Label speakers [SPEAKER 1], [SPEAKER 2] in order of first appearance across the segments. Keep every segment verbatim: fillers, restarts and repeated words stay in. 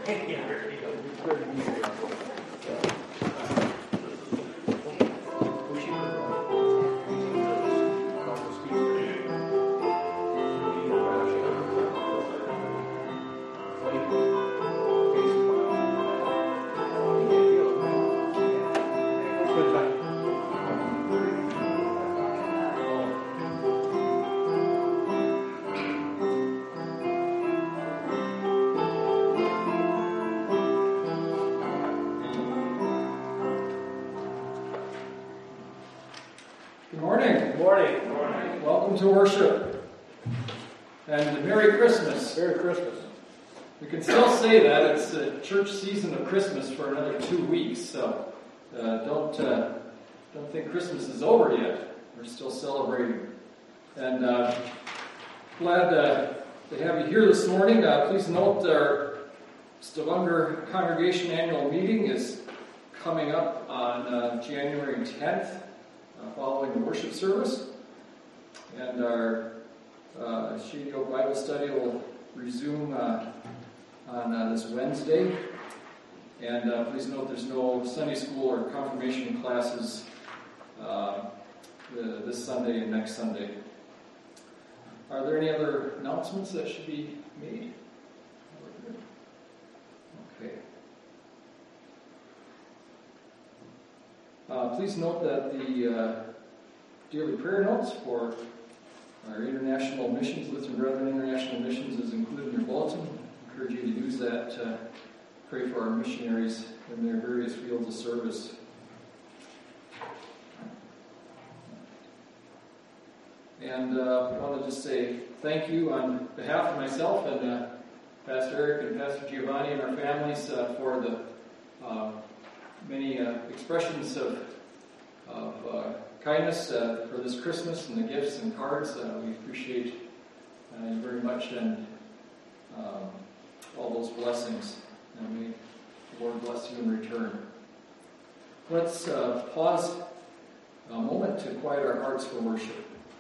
[SPEAKER 1] To worship, and Merry Christmas.
[SPEAKER 2] Merry Christmas.
[SPEAKER 1] We can still say that it's a church season of Christmas for another two weeks, so uh, don't uh, don't think Christmas is over yet. We're still celebrating, and uh, glad uh, to have you here this morning. Uh, please note our Stavanger Congregation Annual Meeting is coming up on uh, January tenth, uh, following the worship service. And our uh, Shady Oak Bible Study will resume uh, on uh, this Wednesday. And uh, please note there's no Sunday school or confirmation classes uh, the, this Sunday and next Sunday. Are there any other announcements that should be made? Okay. Uh, please note that the uh, daily prayer notes for our International Missions, Lutheran Brethren International Missions, is included in your bulletin. I encourage you to use that to pray for our missionaries in their various fields of service. And uh, I want to just say thank you on behalf of myself and uh, Pastor Eric and Pastor Giovanni and our families uh, for the uh, many uh, expressions of, of uh, kindness uh, for this Christmas and the gifts and cards. Uh, we appreciate uh, you very much, and um, all those blessings. And may the Lord bless you in return. Let's uh, pause a moment to quiet our hearts for worship.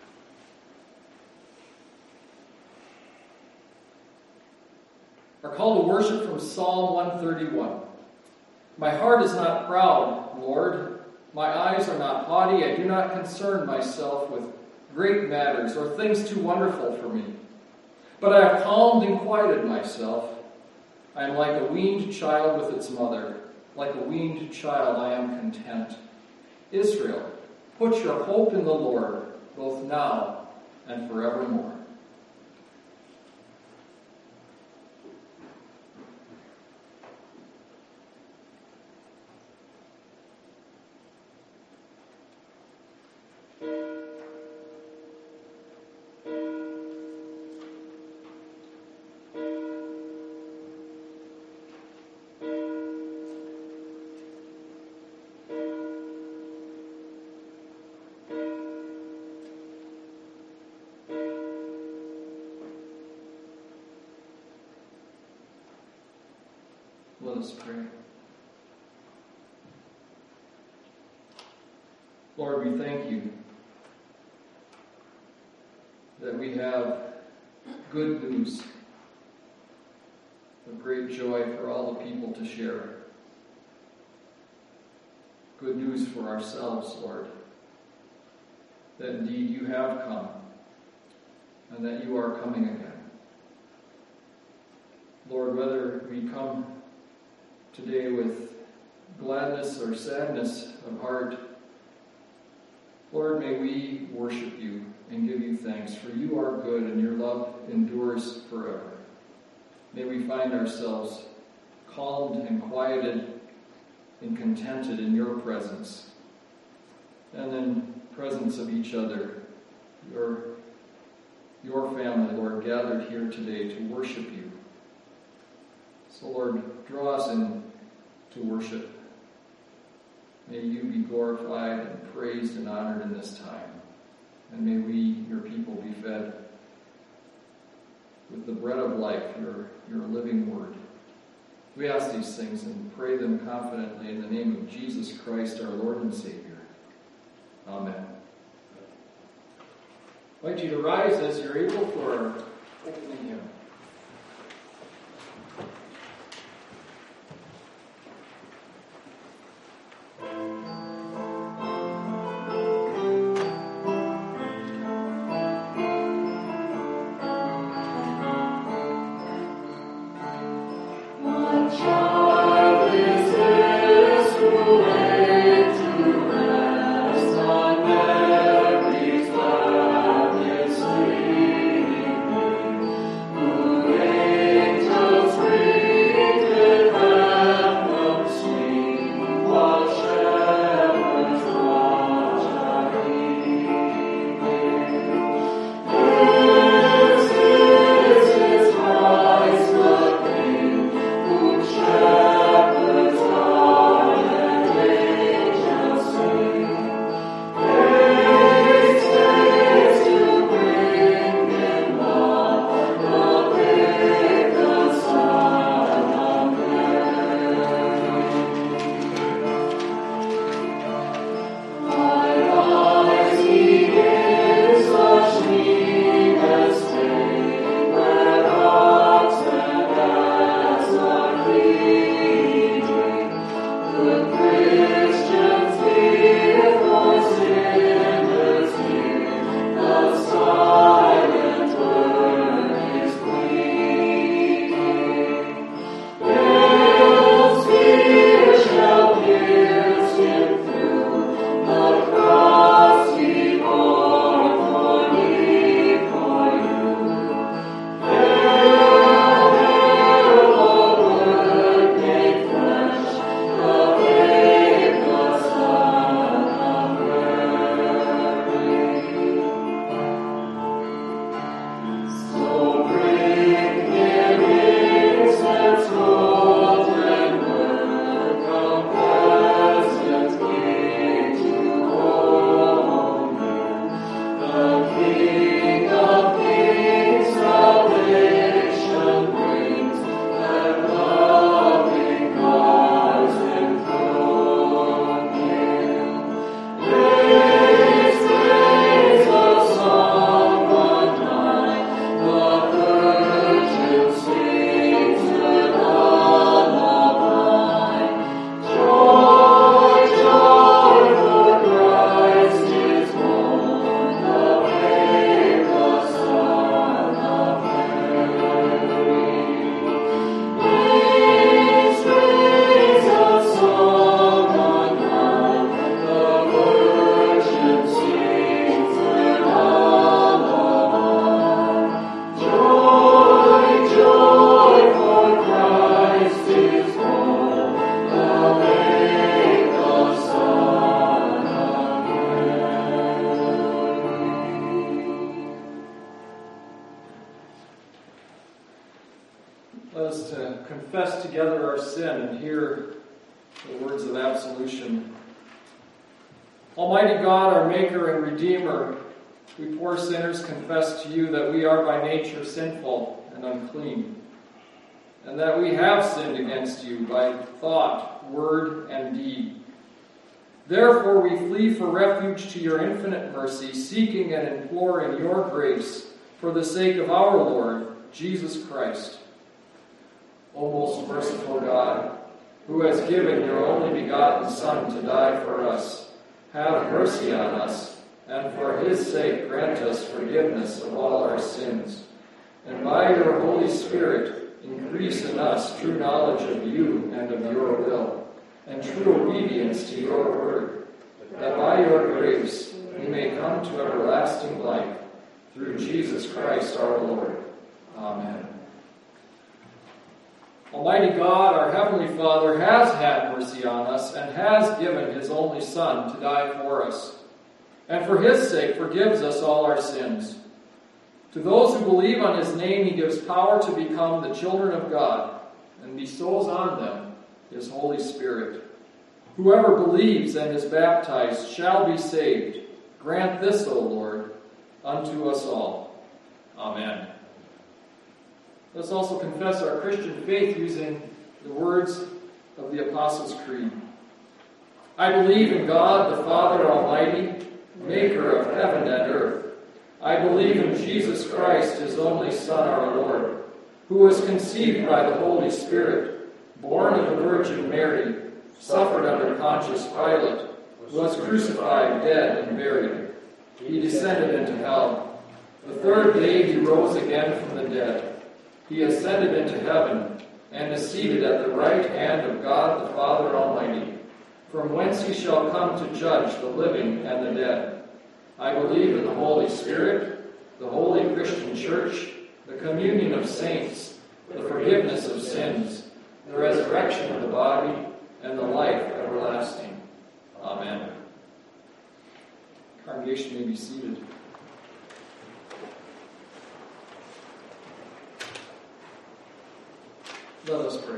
[SPEAKER 1] Our call to worship from Psalm one thirty-one. My heart is not proud, Lord. My eyes are not haughty. I do not concern myself with great matters or things too wonderful for me. But I have calmed and quieted myself. I am like a weaned child with its mother. Like a weaned child, I am content. Israel, put your hope in the Lord, both now and forevermore. Let us pray. Lord, we thank you that we have good news of great joy for all the people to share. Good news for ourselves, Lord, that indeed you have come and that you are coming again. Lord, whether we come today with gladness or sadness of heart, Lord, may we worship you and give you thanks, for you are good and your love endures forever. May we find ourselves calmed and quieted and contented in your presence, and in presence of each other, your, your family, Lord, gathered here today to worship you. So, Lord, draw us in to worship. May you be glorified and praised and honored in this time. And may we, your people, be fed with the bread of life, your, your living word. We ask these things and pray them confidently in the name of Jesus Christ, our Lord and Savior. Amen. I invite you to rise as you're able for our opening hymn. us to confess together our sin and hear the words of absolution. Almighty God, our Maker and Redeemer, we poor sinners confess to you that we are by nature sinful and unclean, and that we have sinned against you by thought, word, and deed. Therefore we flee for refuge to your infinite mercy, seeking and imploring your grace for the sake of our Lord, Jesus Christ. O most merciful God, who has given your only begotten Son to die for us, have mercy on us, and for his sake grant us forgiveness of all our sins. And by your Holy Spirit, increase in us true knowledge of you and of your will, and true obedience to your word, that by your grace we may come to everlasting life, through Jesus Christ our Lord. Amen. Almighty God, our Heavenly Father, has had mercy on us and has given his only Son to die for us, and for his sake forgives us all our sins. To those who believe on his name, he gives power to become the children of God, and bestows on them his Holy Spirit. Whoever believes and is baptized shall be saved. Grant this, O Lord, unto us all. Amen. Let's also confess our Christian faith using the words of the Apostles' Creed. I believe in God, the Father Almighty, maker of heaven and earth. I believe in Jesus Christ, his only Son, our Lord, who was conceived by the Holy Spirit, born of the Virgin Mary, suffered under Pontius Pilate, was crucified, dead, and buried. He descended into hell. The third day he rose again from the dead. He ascended into heaven, and is seated at the right hand of God the Father Almighty, from whence he shall come to judge the living and the dead. I believe in the Holy Spirit, the holy Christian Church, the communion of saints, the forgiveness of sins, the resurrection of the body, and the life everlasting. Amen. Congregation may be seated. Let us pray.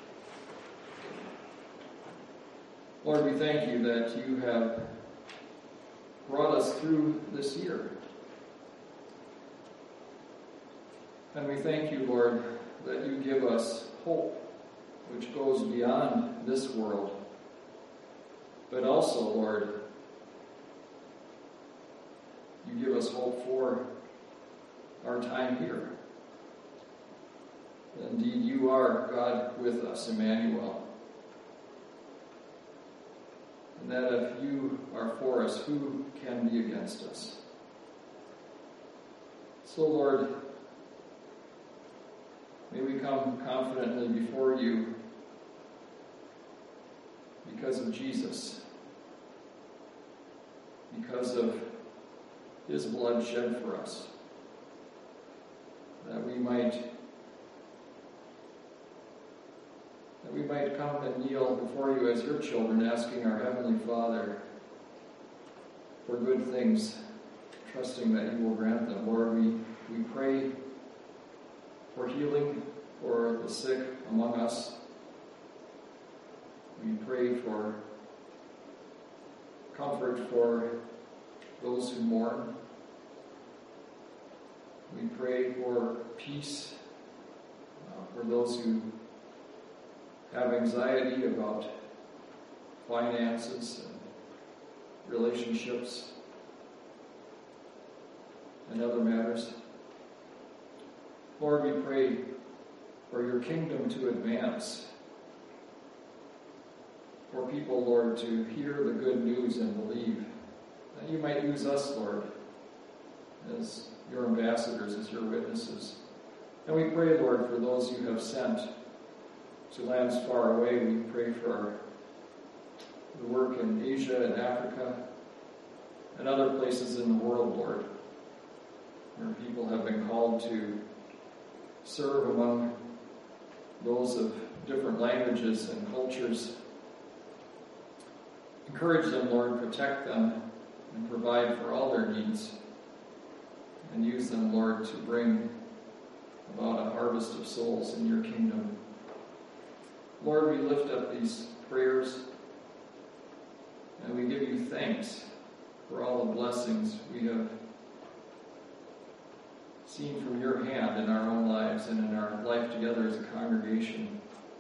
[SPEAKER 1] Lord, we thank you that you have brought us through this year. And we thank you, Lord, that you give us hope which goes beyond this world. But also, Lord, you give us hope for our time here. Indeed, you are God with us, Emmanuel. And that if you are for us, who can be against us? So, Lord, may we come confidently before you because of Jesus, because of his blood shed for us, that we might that we might come and kneel before you as your children, asking our Heavenly Father for good things, trusting that you will grant them. Lord, we, we pray for healing for the sick among us. We pray for comfort for those who mourn. We pray for peace uh, for those who have anxiety about finances and relationships and other matters. Lord, we pray for your kingdom to advance, for people, Lord, to hear the good news and believe, that you might use us, Lord, as your ambassadors, as your witnesses. And we pray, Lord, for those you have sent to lands far away. We pray for the work in Asia and Africa and other places in the world, Lord, where people have been called to serve among those of different languages and cultures. Encourage them, Lord, protect them, and provide for all their needs. And use them, Lord, to bring about a harvest of souls in your kingdom. Lord, we lift up these prayers and we give you thanks for all the blessings we have seen from your hand in our own lives and in our life together as a congregation.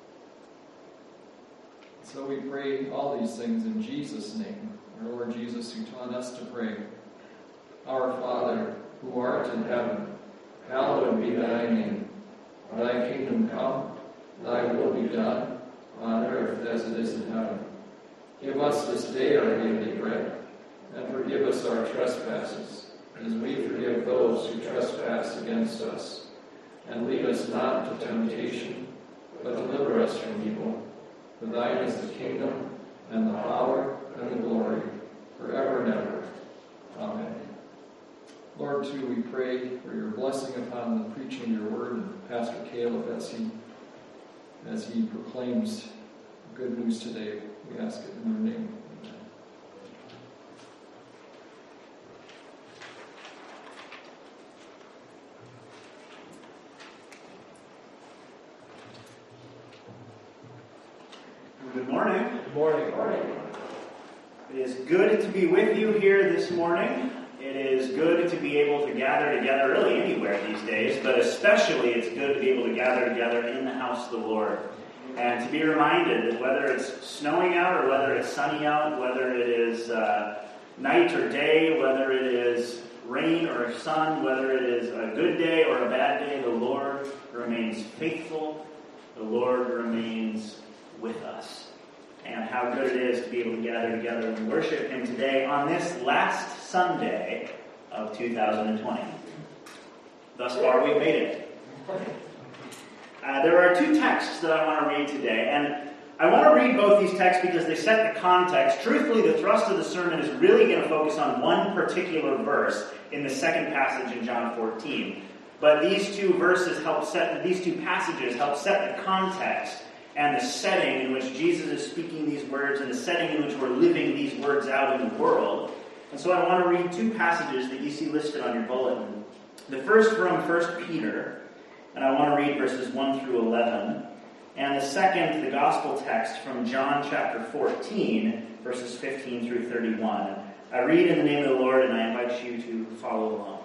[SPEAKER 1] So we pray all these things in Jesus' name, our Lord Jesus, who taught us to pray. Our Father, who art in heaven, hallowed be thy name. Thy kingdom come, thy will be done, on earth as it is in heaven. Give us this day our daily bread, and forgive us our trespasses, as we forgive those who trespass against us. And lead us not into temptation, but deliver us from evil. For thine is the kingdom, and the power, and the glory, forever and ever. Amen. Lord, too, we pray for your blessing upon the preaching of your word and Pastor Caleb as he as he proclaims good news today. We ask it in your name. Amen.
[SPEAKER 2] Good morning.
[SPEAKER 1] Good morning. Good morning.
[SPEAKER 2] It is good to be with you here this morning. It is good to be able to gather together really anywhere these days, but especially it's good to be able to gather together in the house of the Lord. And to be reminded that whether it's snowing out or whether it's sunny out, whether it is uh, night or day, whether it is rain or sun, whether it is a good day or a bad day, the Lord remains faithful. The Lord remains with us. And how good it is to be able to gather together and worship Him today on this last Sunday of two thousand twenty. Thus far, we've made it. Uh, there are two texts that I want to read today, and I want to read both these texts because they set the context. Truthfully, the thrust of the sermon is really going to focus on one particular verse in the second passage in John fourteen. But these two verses help set, these two passages help set the context and the setting in which Jesus is speaking these words and the setting in which we're living these words out in the world. And so I want to read two passages that you see listed on your bulletin. The first from First Peter, and I want to read verses one through eleven. And the second, the gospel text from John chapter fourteen, verses fifteen through thirty-one. I read in the name of the Lord, and I invite you to follow along.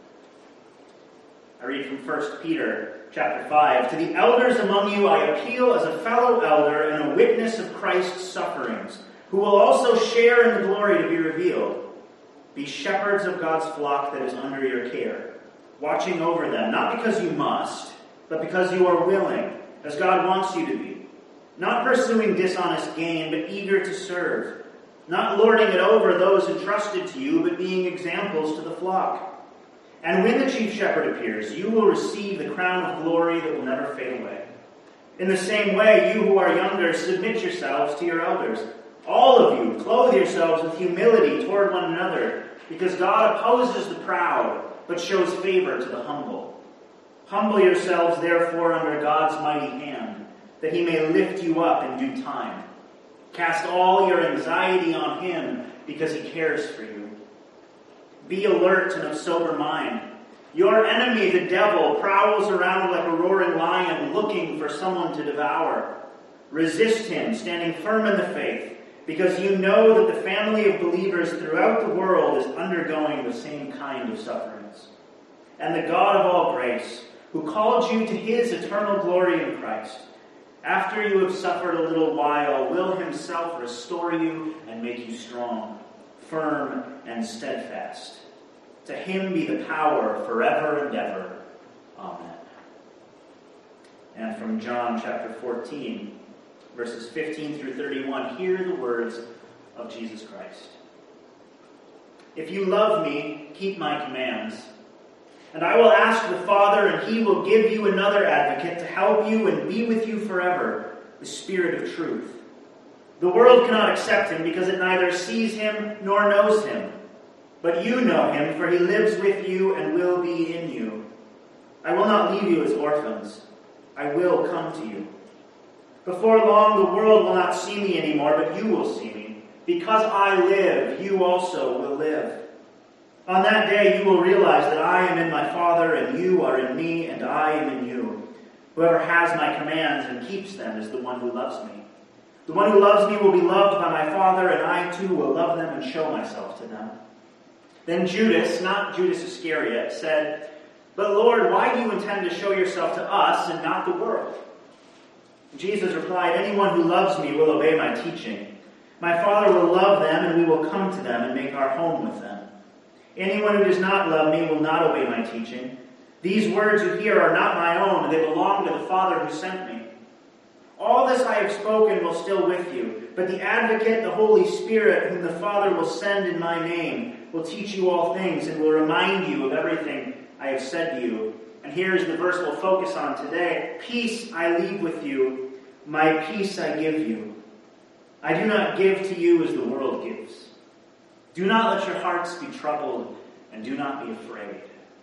[SPEAKER 2] I read from First Peter chapter five. To the elders among you I appeal as a fellow elder and a witness of Christ's sufferings, who will also share in the glory to be revealed. Be shepherds of God's flock that is under your care, watching over them, not because you must, but because you are willing, as God wants you to be. Not pursuing dishonest gain, but eager to serve. Not lording it over those entrusted to you, but being examples to the flock. And when the chief shepherd appears, you will receive the crown of glory that will never fade away. In the same way, you who are younger, submit yourselves to your elders. All of you, clothe yourselves with humility toward one another, because God opposes the proud, but shows favor to the humble. Humble yourselves, therefore, under God's mighty hand, that He may lift you up in due time. Cast all your anxiety on Him, because He cares for you. Be alert and of sober mind. Your enemy, the devil, prowls around like a roaring lion, looking for someone to devour. Resist him, standing firm in the faith, because you know that the family of believers throughout the world is undergoing the same kind of sufferings. And the God of all grace, who called you to His eternal glory in Christ, after you have suffered a little while, will Himself restore you and make you strong, firm and steadfast. To Him be the power forever and ever. Amen. And from John chapter fourteen, verses fifteen through thirty-one, hear the words of Jesus Christ. If you love me, keep my commands. And I will ask the Father, and He will give you another advocate to help you and be with you forever, the Spirit of truth. The world cannot accept Him because it neither sees Him nor knows Him. But you know Him, for He lives with you and will be in you. I will not leave you as orphans. I will come to you. Before long, the world will not see me anymore, but you will see me. Because I live, you also will live. On that day you will realize that I am in my Father, and you are in me, and I am in you. Whoever has my commands and keeps them is the one who loves me. The one who loves me will be loved by my Father, and I too will love them and show myself to them." Then Judas, not Judas Iscariot, said, "But Lord, why do you intend to show yourself to us and not the world?" Jesus replied, "Anyone who loves me will obey my teaching. My Father will love them, and we will come to them and make our home with them. Anyone who does not love me will not obey my teaching. These words you hear are not my own. They belong to the Father who sent me. All this I have spoken will still with you, but the Advocate, the Holy Spirit, whom the Father will send in my name, will teach you all things and will remind you of everything I have said to you." And here is the verse we'll focus on today. "Peace I leave with you, my peace I give you. I do not give to you as the world gives. Do not let your hearts be troubled, and do not be afraid.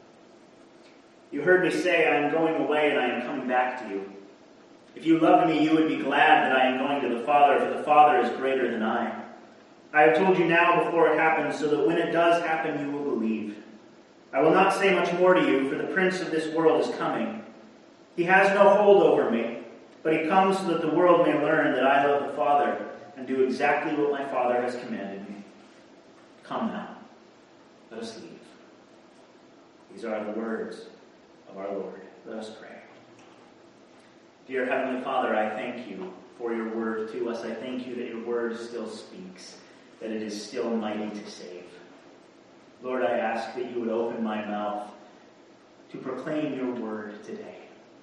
[SPEAKER 2] You heard me say, I am going away and I am coming back to you. If you loved me, you would be glad that I am going to the Father, for the Father is greater than I. I have told you now before it happens, so that when it does happen, you will believe. I will not say much more to you, for the prince of this world is coming. He has no hold over me, but he comes so that the world may learn that I love the Father and do exactly what my Father has commanded me. Come now, let us leave." These are the words of our Lord. Let us pray. Dear Heavenly Father, I thank you for your word to us. I thank you that your word still speaks, that it is still mighty to save. Lord, I ask that you would open my mouth to proclaim your word today.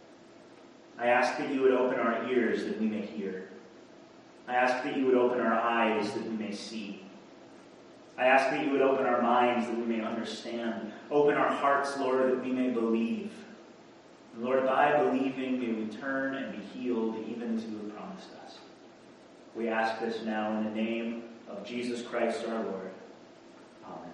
[SPEAKER 2] I ask that you would open our ears that we may hear. I ask that you would open our eyes that we may see. I ask that you would open our minds that we may understand. Open our hearts, Lord, that we may believe. And Lord, by believing, may we turn and be healed even as you have promised us. We ask this now in the name of Jesus Christ our Lord. Amen.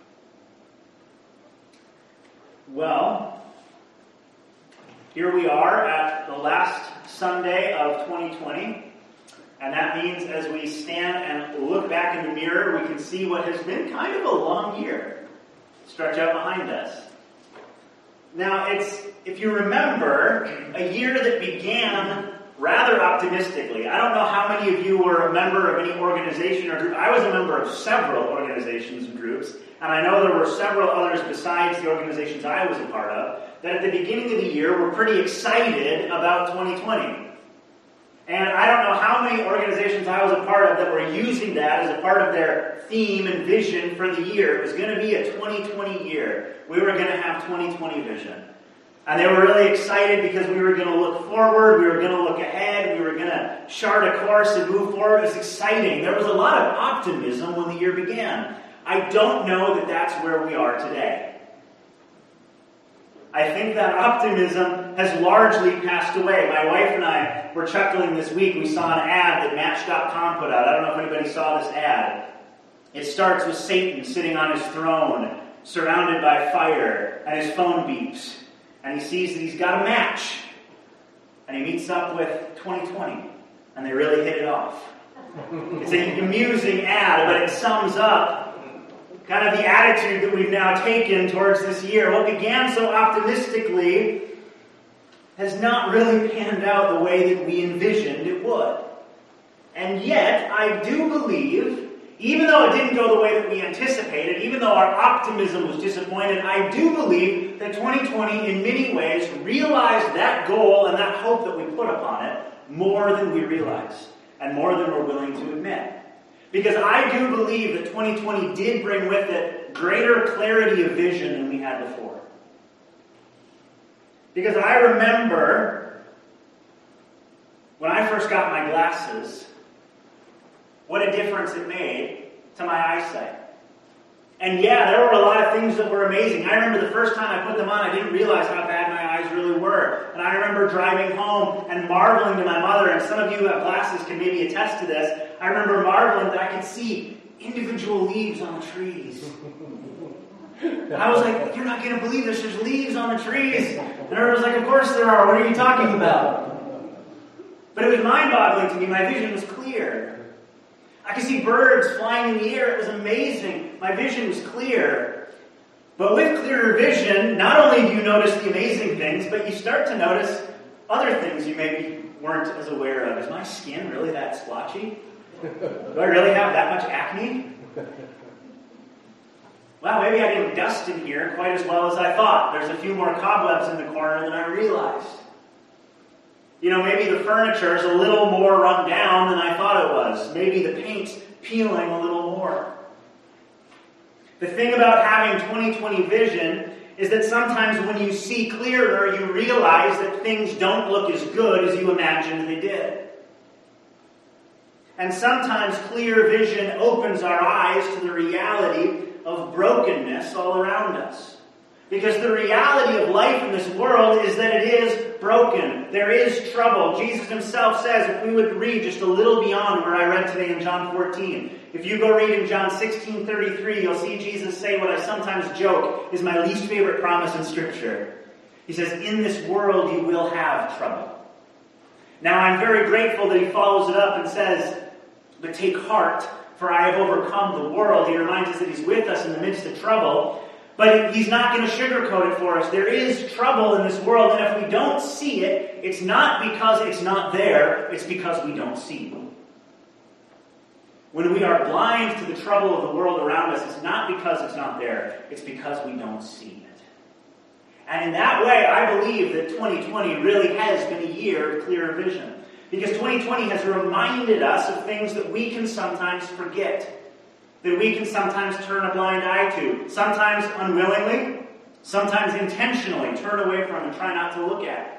[SPEAKER 2] Well, here we are at the last Sunday of twenty twenty. And that means as we stand and look back in the mirror, we can see what has been kind of a long year stretch out behind us. Now, it's, if you remember, a year that began rather optimistically. I don't know how many of you were a member of any organization or group. I was a member of several organizations and groups, and I know there were several others besides the organizations I was a part of, that at the beginning of the year were pretty excited about twenty twenty. And I don't know how many organizations I was a part of that were using that as a part of their theme and vision for the year. It was going to be a twenty twenty year. We were going to have twenty twenty vision. And they were really excited because we were going to look forward, we were going to look ahead, we were going to chart a course and move forward. It was exciting. There was a lot of optimism when the year began. I don't know that that's where we are today. I think that optimism has largely passed away. My wife and I were chuckling this week. We saw an ad that Match dot com put out. I don't know if anybody saw this ad. It starts with Satan sitting on his throne, surrounded by fire, and his phone beeps. And he sees that he's got a match. And he meets up with twenty twenty. And they really hit it off. It's an amusing ad, but it sums up kind of the attitude that we've now taken towards this year. What began so optimistically has not really panned out the way that we envisioned it would. And yet, I do believe, even though it didn't go the way that we anticipated, even though our optimism was disappointed, I do believe that twenty twenty in many ways realized that goal and that hope that we put upon it more than we realized and more than we're willing to admit. Because I do believe that twenty twenty did bring with it greater clarity of vision than we had before. Because I remember when I first got my glasses, what a difference it made to my eyesight. And yeah, there were a lot of things that were amazing. I remember the first time I put them on, I didn't realize how bad my eyes really were. And I remember driving home and marveling to my mother, and some of you who have glasses can maybe attest to this. I remember marveling that I could see individual leaves on the trees. I was like, you're not going to believe this, there's leaves on the trees. And I was like, of course there are, what are you talking about? But it was mind-boggling to me, my vision was clear. I could see birds flying in the air. It was amazing. My vision was clear. But with clearer vision, not only do you notice the amazing things, but you start to notice other things you maybe weren't as aware of. Is my skin really that splotchy? Do I really have that much acne? Wow, maybe I didn't dust in here quite as well as I thought. There's a few more cobwebs in the corner than I realized. You know, maybe the furniture is a little more run down than I thought it was. Maybe the paint's peeling a little more. The thing about having twenty twenty vision is that sometimes when you see clearer, you realize that things don't look as good as you imagined they did. And sometimes clear vision opens our eyes to the reality of brokenness all around us. Because the reality of life in this world is that it is broken. There is trouble. Jesus himself says, if we would read just a little beyond where I read today in John fourteen, if you go read in John sixteen thirty-three, you'll see Jesus say what I sometimes joke is my least favorite promise in Scripture. He says, in this world you will have trouble. Now I'm very grateful that he follows it up and says, but take heart, for I have overcome the world. He reminds us that he's with us in the midst of trouble. But he's not going to sugarcoat it for us. There is trouble in this world, and if we don't see it, it's not because it's not there, it's because we don't see it. When we are blind to the trouble of the world around us, it's not because it's not there, it's because we don't see it. And in that way, I believe that twenty twenty really has been a year of clearer vision. Because twenty twenty has reminded us of things that we can sometimes forget. That we can sometimes turn a blind eye to. Sometimes unwillingly, sometimes intentionally turn away from and try not to look at.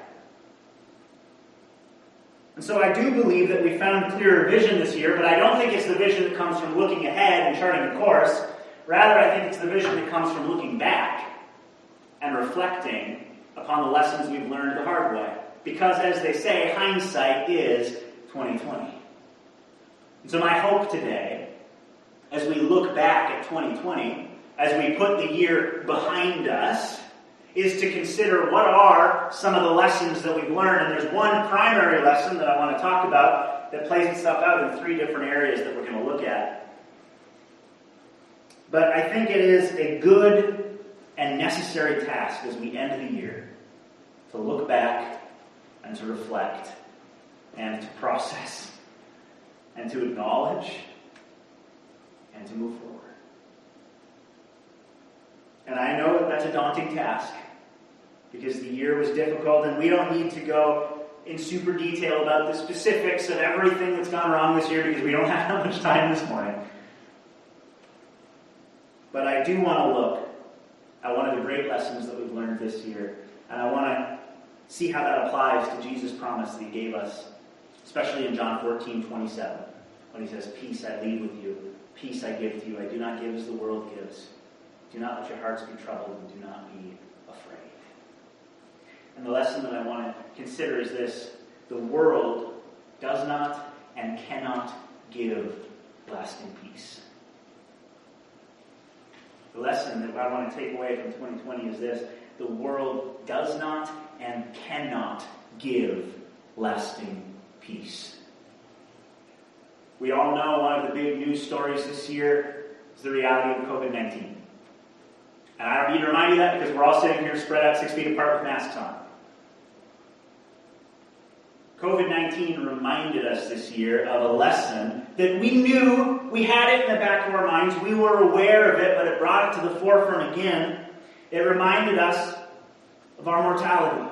[SPEAKER 2] And so I do believe that we found clearer vision this year, but I don't think it's the vision that comes from looking ahead and charting a course. Rather, I think it's the vision that comes from looking back and reflecting upon the lessons we've learned the hard way. Because, as they say, hindsight is twenty twenty. And so my hope today, as we look back at twenty twenty, as we put the year behind us, is to consider what are some of the lessons that we've learned. And there's one primary lesson that I want to talk about that plays itself out in three different areas that we're going to look at. But I think it is a good and necessary task as we end the year to look back and to reflect and to process and to acknowledge and to move forward. And I know that that's a daunting task because the year was difficult and we don't need to go in super detail about the specifics of everything that's gone wrong this year because we don't have that much time this morning. But I do want to look at one of the great lessons that we've learned this year, and I want to see how that applies to Jesus' promise that he gave us, especially in John fourteen twenty-seven, when he says, peace I leave with you, peace I give to you, I do not give as the world gives. Do not let your hearts be troubled, and do not be afraid. And the lesson that I want to consider is this: the world does not and cannot give lasting peace. The lesson that I want to take away from twenty twenty is this: the world does not and cannot give lasting peace. We all know one of the big news stories this year is the reality of covid nineteen. And I don't need to remind you that because we're all sitting here spread out six feet apart with masks on. covid nineteen reminded us this year of a lesson that we knew, we had it in the back of our minds, we were aware of it, but it brought it to the forefront again. It reminded us of our mortality.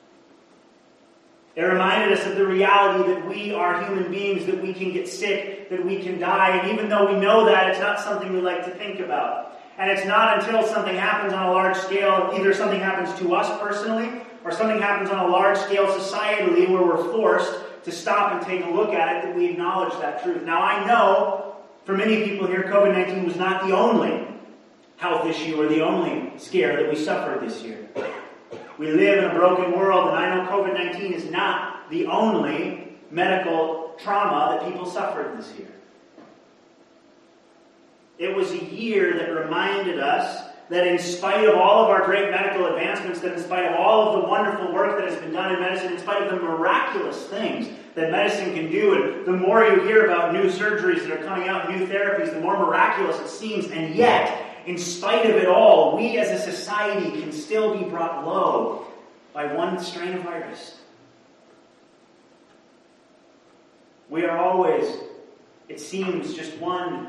[SPEAKER 2] It reminded us of the reality that we are human beings, that we can get sick, that we can die, and even though we know that, it's not something we like to think about. And it's not until something happens on a large scale, either something happens to us personally, or something happens on a large scale societally where we're forced to stop and take a look at it, that we acknowledge that truth. Now I know, for many people here, covid nineteen was not the only health issue or the only scare that we suffered this year. We live in a broken world, and I know covid nineteen is not the only medical trauma that people suffered this year. It was a year that reminded us that in spite of all of our great medical advancements, that in spite of all of the wonderful work that has been done in medicine, in spite of the miraculous things that medicine can do, and the more you hear about new surgeries that are coming out, new therapies, the more miraculous it seems, and yet In spite of it all, we as a society can still be brought low by one strain of virus. We are always, it seems, just one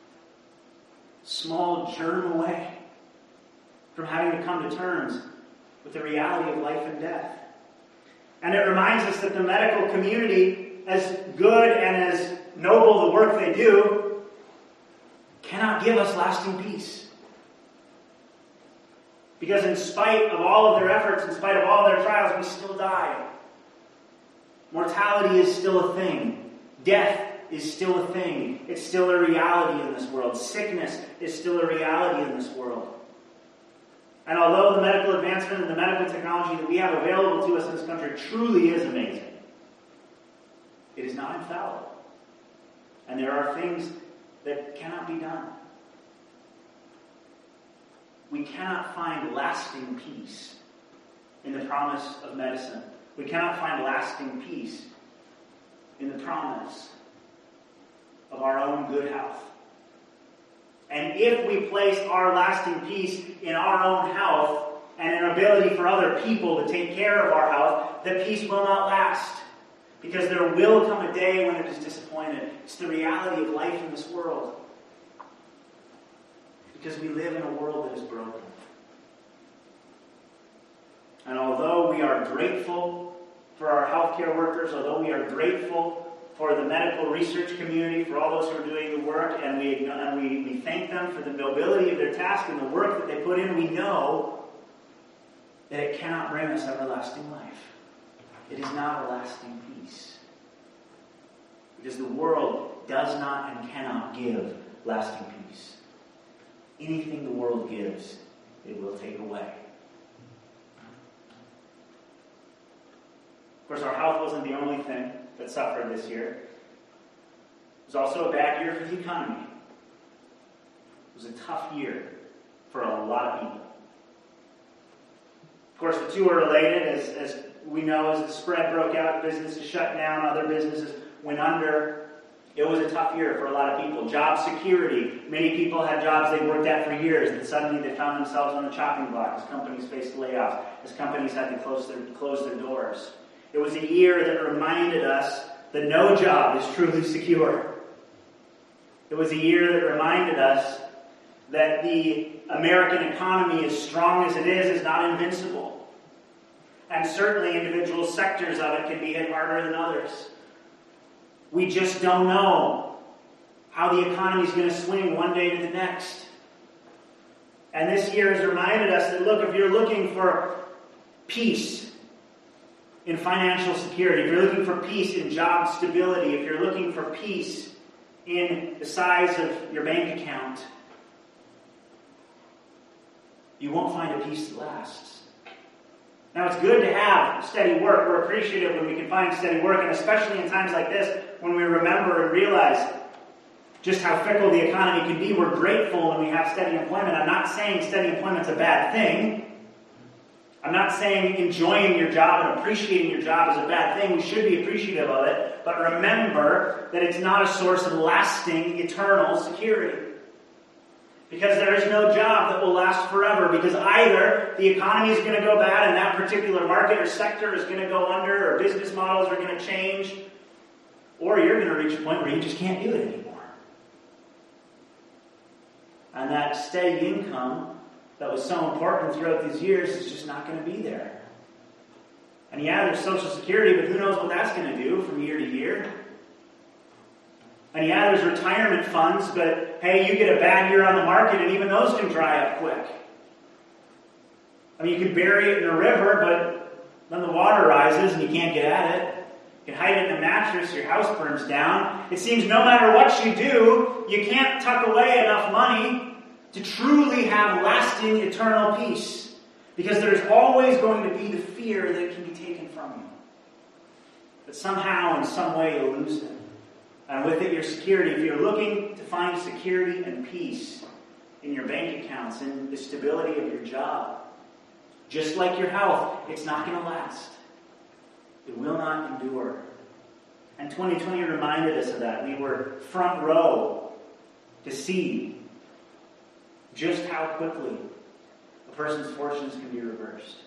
[SPEAKER 2] small germ away from having to come to terms with the reality of life and death. And it reminds us that the medical community, as good and as noble the work they do, cannot give us lasting peace. Because in spite of all of their efforts, in spite of all their trials, we still die. Mortality is still a thing. Death is still a thing. It's still a reality in this world. Sickness is still a reality in this world. And although the medical advancement and the medical technology that we have available to us in this country truly is amazing, it is not infallible. And there are things that cannot be done. We cannot find lasting peace in the promise of medicine. We cannot find lasting peace in the promise of our own good health. And if we place our lasting peace in our own health and an ability for other people to take care of our health, the peace will not last. Because there will come a day when it is disappointed. It's the reality of life in this world. Because we live in a world that is broken. And although we are grateful for our healthcare workers, although we are grateful for the medical research community, for all those who are doing the work, and we, and we, we thank them for the nobility of their task and the work that they put in, we know that it cannot bring us everlasting life. It is not a lasting peace. Because the world does not and cannot give lasting peace. Anything the world gives, it will take away. Of course, our health wasn't the only thing that suffered this year. It was also a bad year for the economy. It was a tough year for a lot of people. Of course, the two are related. As, as we know, as the spread broke out, businesses shut down, other businesses went under. It was a tough year for a lot of people. Job security. Many people had jobs they'd worked at for years, and suddenly they found themselves on the chopping block as companies faced layoffs, as companies had to close their, close their doors. It was a year that reminded us that no job is truly secure. It was a year that reminded us that the American economy, as strong as it is, is not invincible. And certainly individual sectors of it can be hit harder than others. We just don't know how the economy is going to swing one day to the next. And this year has reminded us that, look, if you're looking for peace in financial security, if you're looking for peace in job stability, if you're looking for peace in the size of your bank account, you won't find a peace that lasts. Now, it's good to have steady work. We're appreciative when we can find steady work, and especially in times like this, when we remember and realize just how fickle the economy can be, we're grateful when we have steady employment. I'm not saying steady employment's a bad thing. I'm not saying enjoying your job and appreciating your job is a bad thing. We should be appreciative of it. But remember that it's not a source of lasting, eternal security. Because there is no job that will last forever. Because either the economy is going to go bad and that particular market or sector is going to go under, or business models are going to change, or you're going to reach a point where you just can't do it anymore. And that steady income that was so important throughout these years is just not going to be there. And yeah, there's Social Security, but who knows what that's going to do from year to year. And yeah, there's retirement funds, but hey, you get a bad year on the market and even those can dry up quick. I mean, you can bury it in a river, but then the water rises and you can't get at it. You can hide it in a mattress, your house burns down. It seems no matter what you do, you can't tuck away enough money to truly have lasting, eternal peace. Because there's always going to be the fear that it can be taken from you. That somehow, in some way, you'll lose it. And with it, your security. If you're looking to find security and peace in your bank accounts, in the stability of your job, just like your health, it's not going to last. It will not endure. And twenty twenty reminded us of that. We were front row to see just how quickly a person's fortunes can be reversed.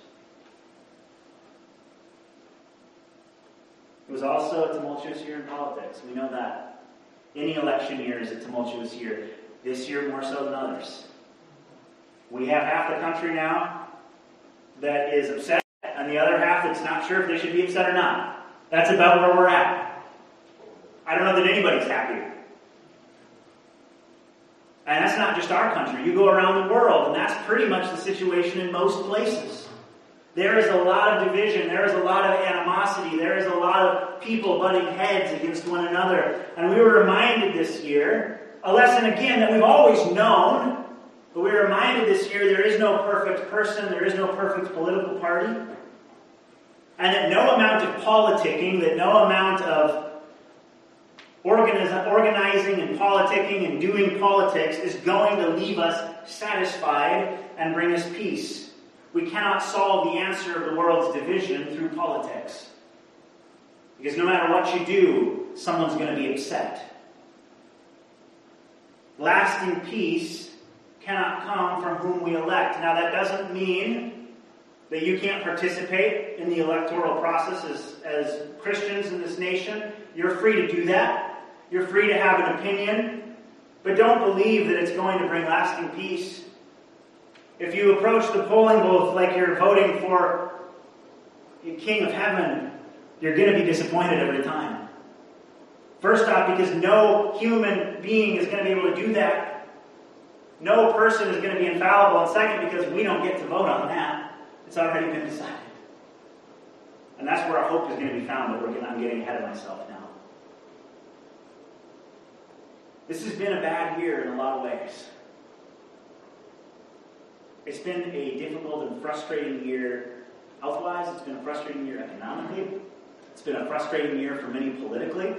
[SPEAKER 2] It was also a tumultuous year in politics. We know that. Any election year is a tumultuous year. This year more so than others. We have half the country now that is upset, and the other half that's not sure if they should be upset or not. That's about where we're at. I don't know that anybody's happy. And that's not just our country. You go around the world, and that's pretty much the situation in most places. There is a lot of division. There is a lot of animosity. There is a lot of people butting heads against one another. And we were reminded this year, a lesson again that we've always known, but we were reminded this year there is no perfect person, there is no perfect political party, and that no amount of politicking, that no amount of organiz- organizing and politicking and doing politics is going to leave us satisfied and bring us peace. We cannot solve the answer of the world's division through politics. Because no matter what you do, someone's going to be upset. Lasting peace cannot come from whom we elect. Now that doesn't mean that you can't participate in the electoral process as, as Christians in this nation. You're free to do that. You're free to have an opinion. But don't believe that it's going to bring lasting peace. If you approach the polling booth like you're voting for the King of Heaven, you're going to be disappointed every time. First off, because no human being is going to be able to do that. No person is going to be infallible. And second, because we don't get to vote on that. It's already been decided. And that's where our hope is going to be found, but we're getting, I'm getting ahead of myself now. This has been a bad year in a lot of ways. It's been a difficult and frustrating year health-wise. It's been a frustrating year economically. It's been a frustrating year for many politically.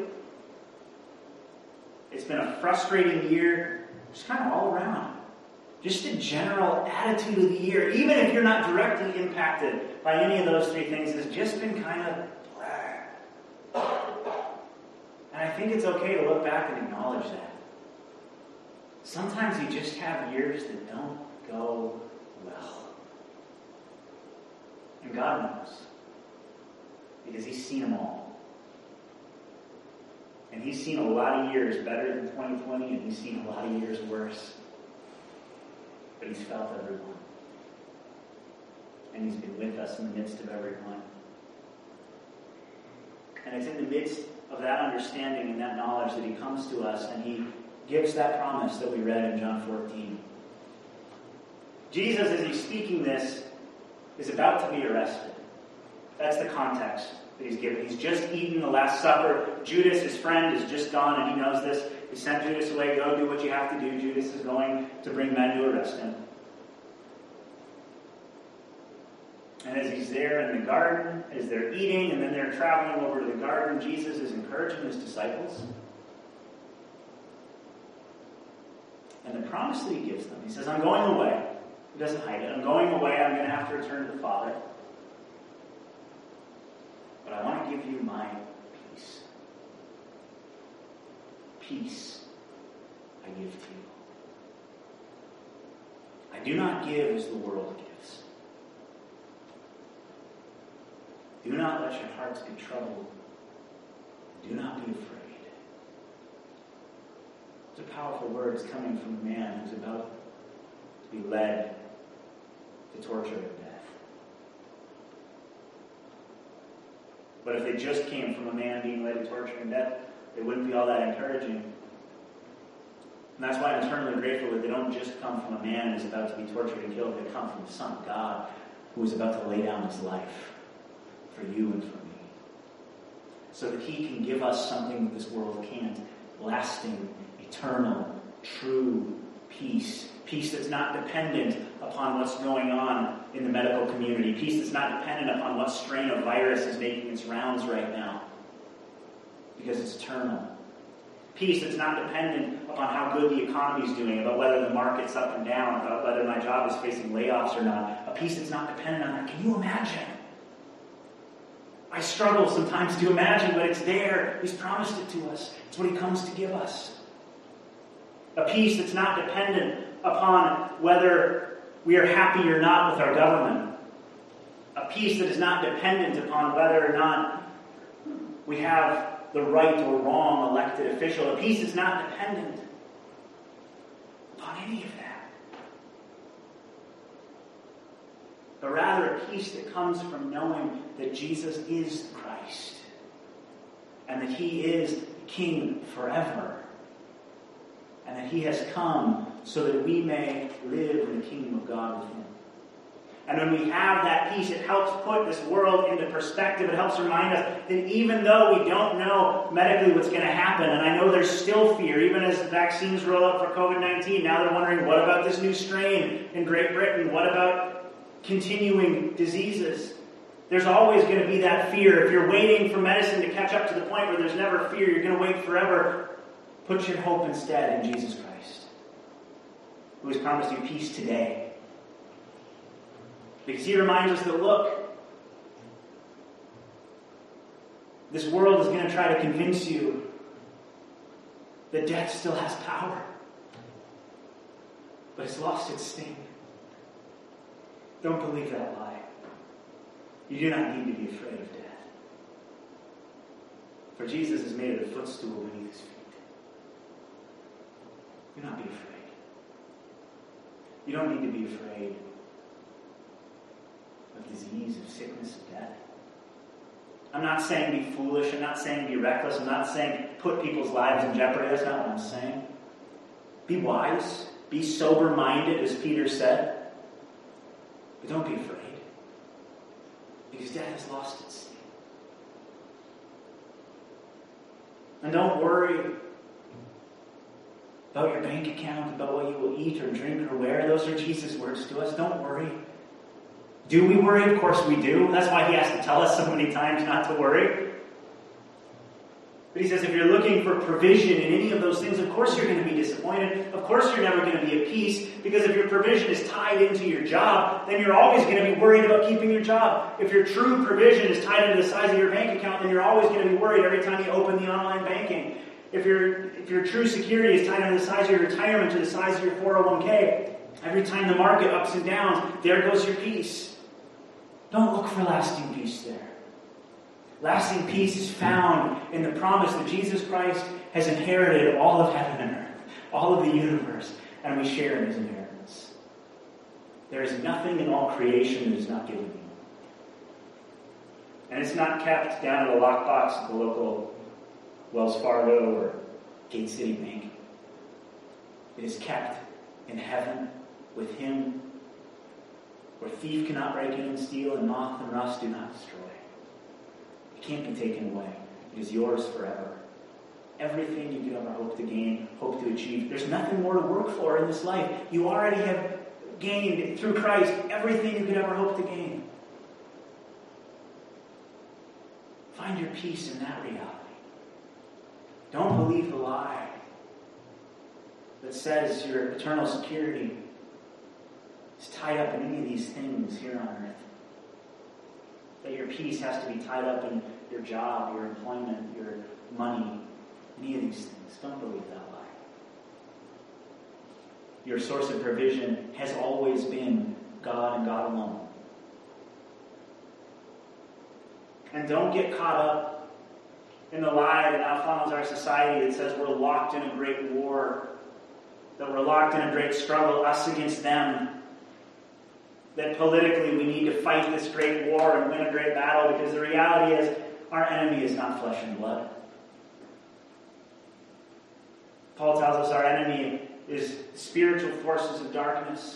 [SPEAKER 2] It's been a frustrating year just kind of all around. Just the general attitude of the year, even if you're not directly impacted by any of those three things, has just been kind of blah. And I think it's okay to look back and acknowledge that. Sometimes you just have years that don't go well. And God knows. Because He's seen them all. And He's seen a lot of years better than twenty twenty, and He's seen a lot of years worse. But He's felt everyone. And He's been with us in the midst of everyone. And it's in the midst of that understanding and that knowledge that He comes to us and He gives that promise that we read in John fourteen. Jesus, as He's speaking this, is about to be arrested. That's the context that He's given. He's just eaten the Last Supper. Judas, his friend, is just gone, and He knows this. He sent Judas away. Go do what you have to do. Judas is going to bring men to arrest Him. And as He's there in the garden, as they're eating, and then they're traveling over to the garden, Jesus is encouraging His disciples. And the promise that He gives them, He says, I'm going away. He doesn't hide it. I'm going away. I'm going to have to return to the Father. But I want to give you my peace. Peace I give to you. I do not give as the world gives. Do not let your hearts be troubled. Do not be afraid. It's a powerful words coming from a man who's about to be led to torture and death. But if they just came from a man being led to torture and death, they wouldn't be all that encouraging. And that's why I'm eternally grateful that they don't just come from a man who's about to be tortured and killed. They come from the Son of God who is about to lay down His life for you and for me. So that He can give us something that this world can't. Lasting, eternal, true peace. Peace that's not dependent upon what's going on in the medical community. Peace that's not dependent upon what strain of virus is making its rounds right now. Because it's eternal. Peace that's not dependent upon how good the economy is doing, about whether the market's up and down, about whether my job is facing layoffs or not. A peace that's not dependent on that. Can you imagine? I struggle sometimes to imagine, but it's there. He's promised it to us. It's what He comes to give us. A peace that's not dependent upon whether we are happy or not with our government. A peace that is not dependent upon whether or not we have the right or wrong elected official. A peace is not dependent upon any of that. But rather a peace that comes from knowing that Jesus is Christ and that he is King forever and that he has come so that we may live in the kingdom of God with him. And when we have that peace, it helps put this world into perspective. It helps remind us that even though we don't know medically what's going to happen, and I know there's still fear, even as vaccines roll out for covid nineteen, now they're wondering, what about this new strain in Great Britain? What about continuing diseases? There's always going to be that fear. If you're waiting for medicine to catch up to the point where there's never fear, you're going to wait forever. Put your hope instead in Jesus Christ, who has promised you peace today. Because he reminds us that, look, this world is going to try to convince you that death still has power, but it's lost its sting. Don't believe that lie. You do not need to be afraid of death. For Jesus has made it a footstool beneath his feet. Do not be afraid. You don't need to be afraid of disease, of sickness, of death. I'm not saying be foolish. I'm not saying be reckless. I'm not saying put people's lives in jeopardy. That's not what I'm saying. Be wise. Be sober-minded, as Peter said. But don't be afraid. Because death has lost its sting. And don't worry about your bank account, about what you will eat or drink or wear. Those are Jesus' words to us. Don't worry. Do we worry? Of course we do. That's why he has to tell us so many times not to worry. But he says if you're looking for provision in any of those things, of course you're going to be disappointed. Of course you're never going to be at peace, because if your provision is tied into your job, then you're always going to be worried about keeping your job. If your true provision is tied into the size of your bank account, then you're always going to be worried every time you open the online banking. If your if your true security is tied into the size of your retirement or the size of your four oh one k, every time the market ups and downs, there goes your peace. Don't look for lasting peace there. Lasting peace is found in the promise that Jesus Christ has inherited all of heaven and earth, all of the universe, and we share in his inheritance. There is nothing in all creation that is not given you. And it's not kept down at a lockbox at the local Wells Fargo or Gate City Bank. It is kept in heaven with him, where thief cannot break in and steal, and moth and rust do not destroy. It can't be taken away. It is yours forever. Everything you could ever hope to gain, hope to achieve. There's nothing more to work for in this life. You already have gained, through Christ, everything you could ever hope to gain. Find your peace in that reality. Don't believe the lie that says your eternal security is tied up in any of these things here on earth. That your peace has to be tied up in your job, your employment, your money, any of these things. Don't believe that lie. Your source of provision has always been God and God alone. And don't get caught up in the lie that now follows our society that says we're locked in a great war, that we're locked in a great struggle, us against them. That politically we need to fight this great war and win a great battle, because the reality is our enemy is not flesh and blood. Paul tells us our enemy is spiritual forces of darkness.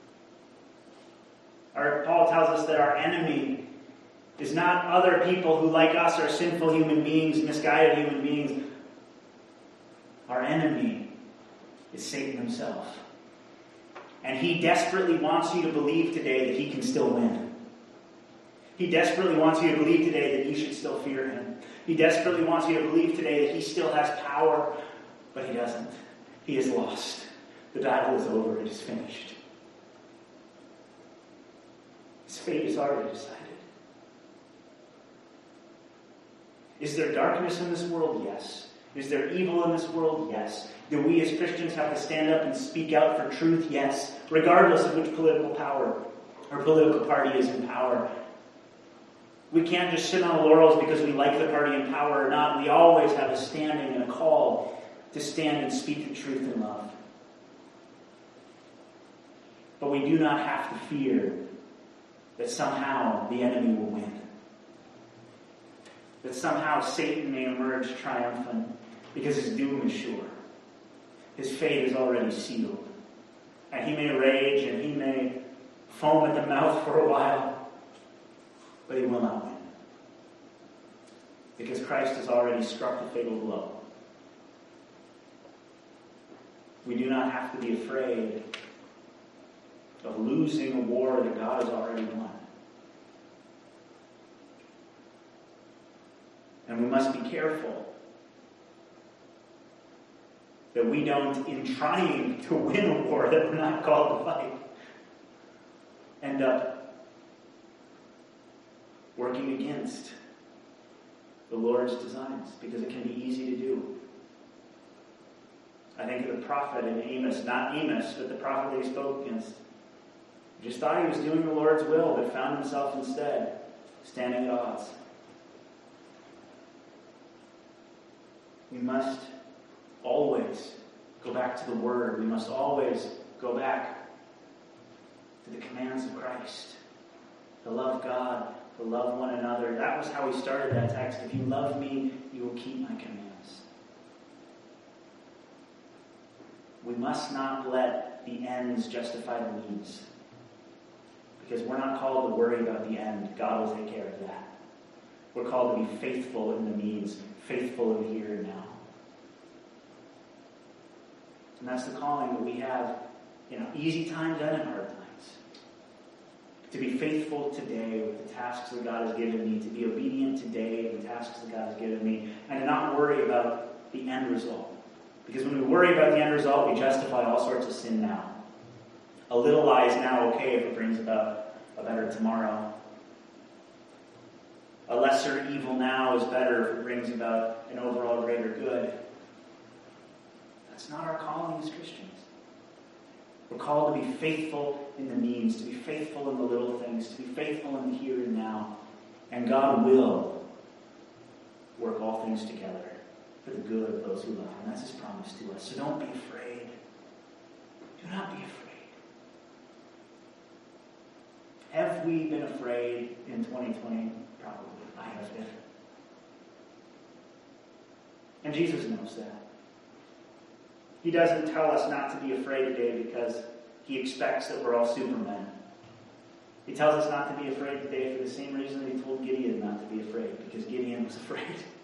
[SPEAKER 2] Our, Paul tells us that our enemy is not other people who, like us, are sinful human beings, misguided human beings. Our enemy is Satan himself. And he desperately wants you to believe today that he can still win. He desperately wants you to believe today that you should still fear him. He desperately wants you to believe today that he still has power, but he doesn't. He is lost. The battle is over. It is finished. His fate is already decided. Is there darkness in this world? Yes. Is there evil in this world? Yes. Do we as Christians have to stand up and speak out for truth? Yes. Regardless of which political power or political party is in power. We can't just sit on the laurels because we like the party in power or not. We always have a standing and a call to stand and speak the truth in love. But we do not have to fear that somehow the enemy will win. That somehow Satan may emerge triumphant because his doom is sure. His fate is already sealed. And he may rage and he may foam at the mouth for a while, but he will not win. Because Christ has already struck the fatal blow. We do not have to be afraid of losing a war that God has already won. And we must be careful that we don't, in trying to win a war that we're not called to fight, end up working against the Lord's designs, because it can be easy to do. I think of the prophet in Amos, not Amos, but the prophet that he spoke against. He just thought he was doing the Lord's will, but found himself instead standing at odds. We must always go back to the Word. We must always go back to the commands of Christ. To love God, to love one another. That was how he started that text. If you love me, you will keep my commands. We must not let the ends justify the means. Because we're not called to worry about the end. God will take care of that. We're called to be faithful in the means, faithful in the here and now. And that's the calling that we have in easy times and in hard times. To be faithful today with the tasks that God has given me, to be obedient today with the tasks that God has given me, and to not worry about the end result. Because when we worry about the end result, we justify all sorts of sin now. A little lie is now okay if it brings about a better tomorrow. A lesser evil now is better if it brings about an overall greater good. That's not our calling as Christians. We're called to be faithful in the means, to be faithful in the little things, to be faithful in the here and now. And God will work all things together for the good of those who love Him. That's His promise to us. So don't be afraid. Do not be afraid. Have we been afraid in twenty twenty? Probably. I have been. And Jesus knows that. He doesn't tell us not to be afraid today because He expects that we're all supermen. He tells us not to be afraid today for the same reason that He told Gideon not to be afraid, because Gideon was afraid.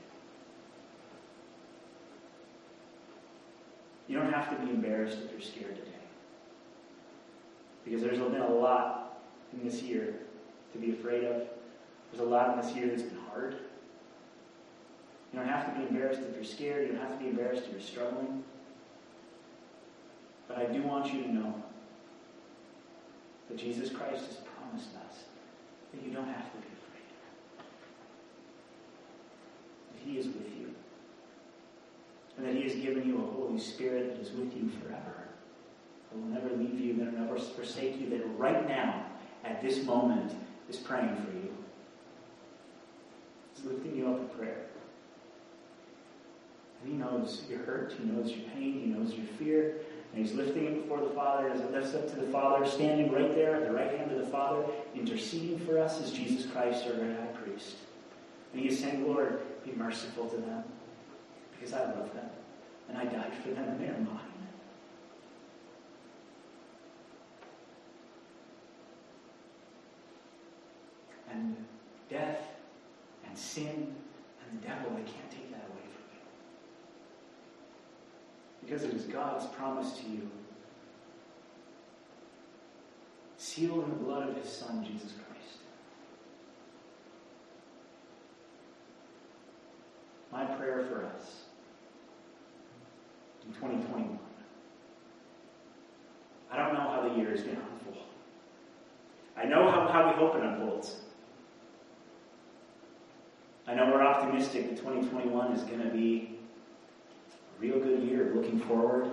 [SPEAKER 2] You don't have to be embarrassed if you're scared today. Because there's been a lot in this year to be afraid of. There's a lot in this year that's been hard. You don't have to be embarrassed if you're scared. You don't have to be embarrassed if you're struggling. But I do want you to know that Jesus Christ has promised us that you don't have to be afraid. That He is with you. And that He has given you a Holy Spirit that is with you forever. That will never leave you, that will never forsake you, that right now, at this moment, is praying for you. He's lifting you up in prayer. And He knows your hurt, He knows your pain, He knows your fear. And He's lifting it before the Father. As it lifts up to the Father, standing right there at the right hand of the Father, interceding for us as Jesus Christ, our great high priest. And He is saying, Lord, be merciful to them, because I love them, and I died for them, and they are mine. And death and sin and the devil, they can't take that away from you. Because it is God's promise to you, sealed in the blood of His Son, Jesus Christ. My prayer for us in twenty twenty-one. I don't know how the year is going to unfold. I know how, how we hope it unfolds. I know we're optimistic that twenty twenty-one is going to be looking forward?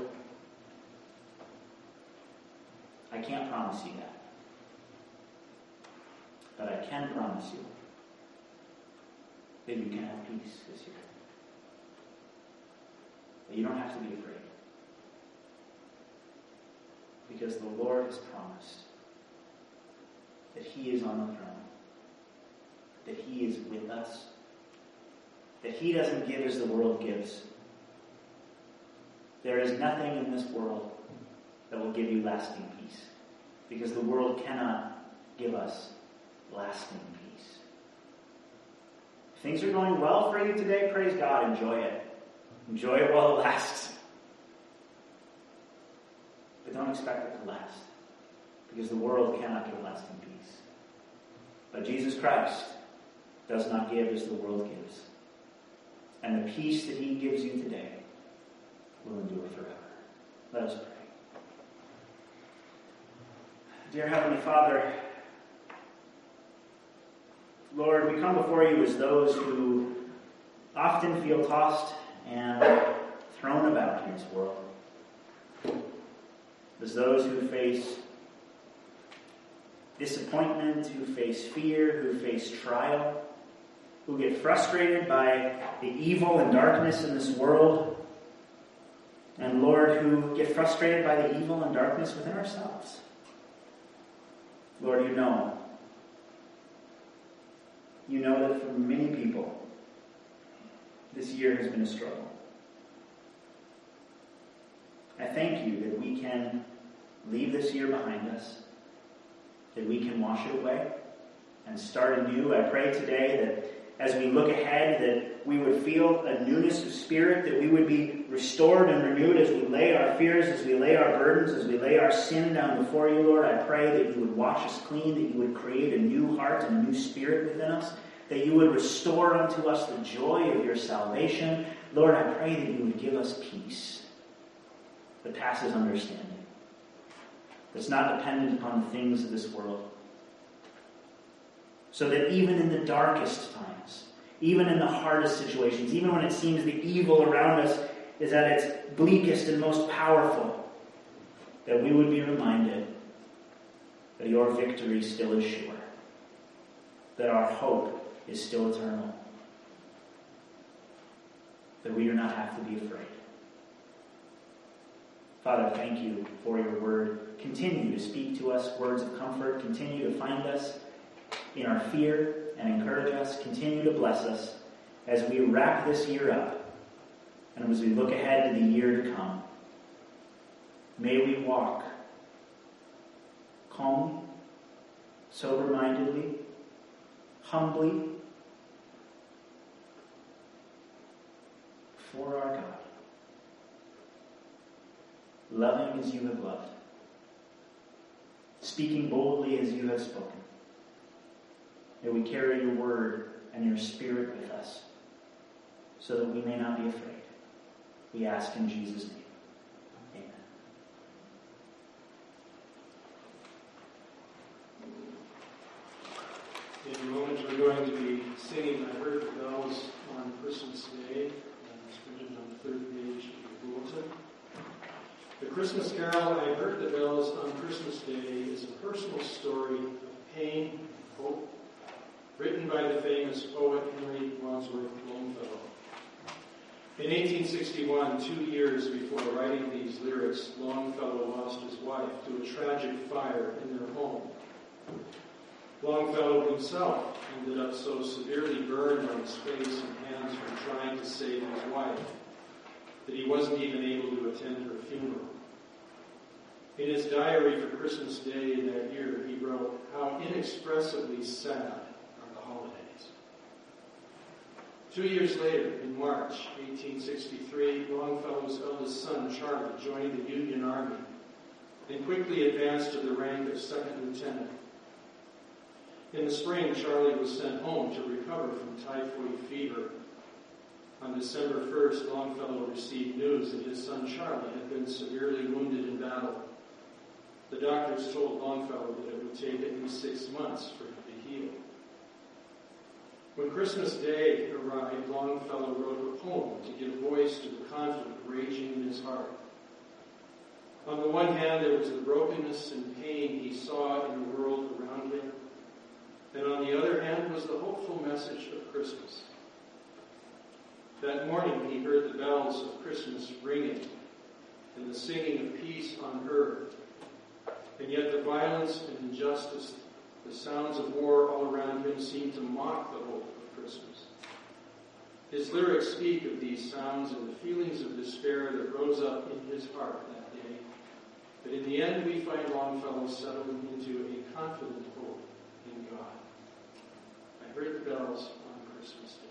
[SPEAKER 2] I can't promise you that. But I can promise you that you can have peace this year. That you don't have to be afraid. Because the Lord has promised that He is on the throne, that He is with us, that He doesn't give as the world gives. There is nothing in this world that will give you lasting peace, because the world cannot give us lasting peace. If things are going well for you today, praise God, enjoy it. Enjoy it while it lasts. But don't expect it to last, because the world cannot give lasting peace. But Jesus Christ does not give as the world gives. And the peace that He gives you today will endure forever. Let us pray. Dear Heavenly Father, Lord, we come before you as those who often feel tossed and thrown about in this world. As those who face disappointment, who face fear, who face trial, who get frustrated by the evil and darkness in this world, and Lord, who get frustrated by the evil and darkness within ourselves. Lord, you know. You know that for many people, this year has been a struggle. I thank you that we can leave this year behind us, that we can wash it away and start anew. I pray today that as we look ahead, that we would feel a newness of spirit, that we would be restored and renewed as we lay our fears, as we lay our burdens, as we lay our sin down before you, Lord. I pray that you would wash us clean, that you would create a new heart and a new spirit within us, that you would restore unto us the joy of your salvation. Lord, I pray that you would give us peace that passes understanding, that's not dependent upon the things of this world. So that even in the darkest times, even in the hardest situations, even when it seems the evil around us is at its bleakest and most powerful, that we would be reminded that your victory still is sure, that our hope is still eternal, that we do not have to be afraid. Father, thank you for your word. Continue to speak to us words of comfort. Continue to find us in our fear and encourage us. Continue to bless us as we wrap this year up and as we look ahead to the year to come. May we walk calmly, sober-mindedly, humbly before our God, loving as you have loved, speaking boldly as you have spoken. May we carry your word and your spirit with us so that we may not be afraid. We ask in Jesus' name. Amen.
[SPEAKER 3] In a moment we're going to be singing I Heard the Bells on Christmas Day. And it's printed on the third page of the bulletin. The Christmas carol, I Heard the Bells on Christmas Day, is a personal story of pain and hope, written by the famous poet Henry Wadsworth Longfellow. In eighteen sixty-one, two years before writing these lyrics, Longfellow lost his wife to a tragic fire in their home. Longfellow himself ended up so severely burned on his face and hands from trying to save his wife that he wasn't even able to attend her funeral. In his diary for Christmas Day that year, he wrote, "How inexpressibly sad holidays." Two years later, in March eighteen sixty-three, Longfellow's eldest son, Charlie, joined the Union Army and quickly advanced to the rank of second lieutenant. In the spring, Charlie was sent home to recover from typhoid fever. On December first, Longfellow received news that his son Charlie had been severely wounded in battle. The doctors told Longfellow that it would take at least six months for him to heal. When Christmas Day arrived, Longfellow wrote a poem to give voice to the conflict raging in his heart. On the one hand, there was the brokenness and pain he saw in the world around him, and on the other hand was the hopeful message of Christmas. That morning he heard the bells of Christmas ringing and the singing of peace on earth, and yet the violence and injustice, the sounds of war all around him seemed to mock the hope of Christmas. His lyrics speak of these sounds and the feelings of despair that rose up in his heart that day. But in the end, we find Longfellow settling into a confident hope in God. I heard the bells on Christmas Day.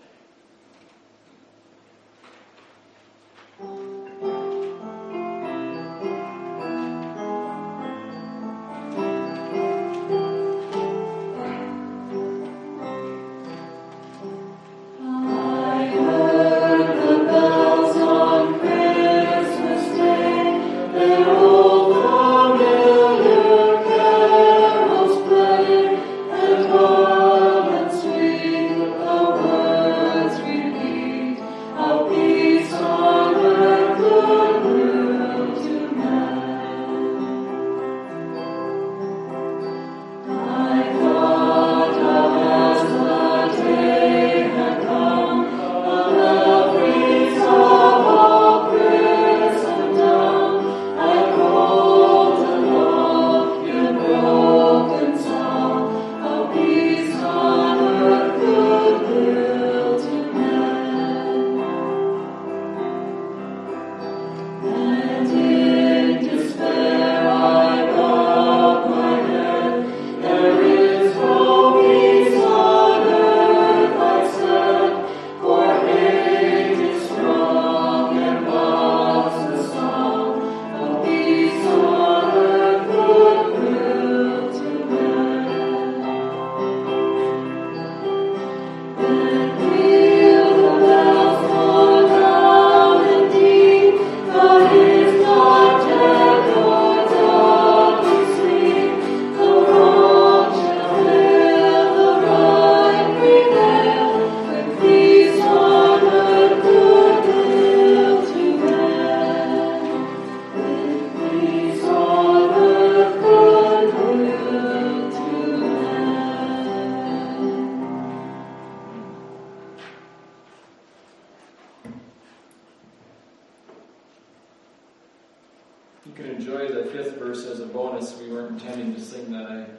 [SPEAKER 1] You can enjoy the fifth verse as a bonus. We weren't intending to sing that. I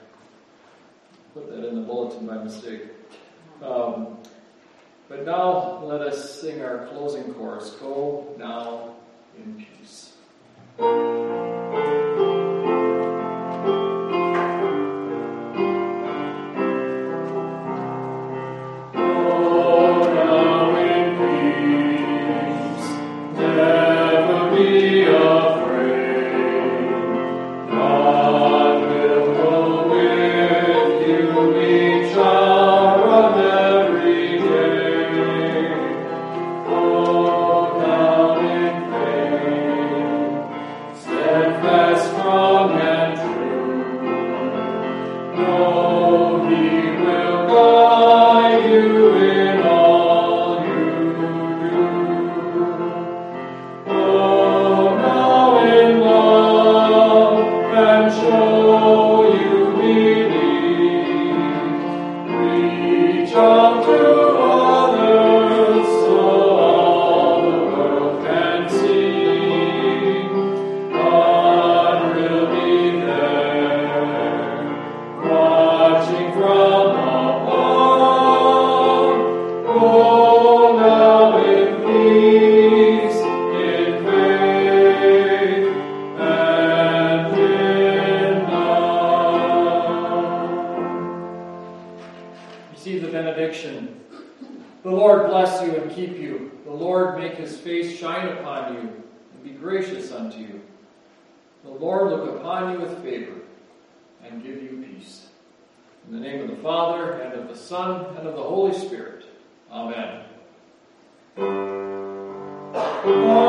[SPEAKER 1] put that in the bulletin by mistake. Um, but now let us sing our closing chorus. Go now in peace. Receive the benediction. The Lord bless you and keep you. The Lord make his face shine upon you and be gracious unto you. The Lord look upon you with favor and give you peace. In the name of the Father, and of the Son, and of the Holy Spirit. Amen.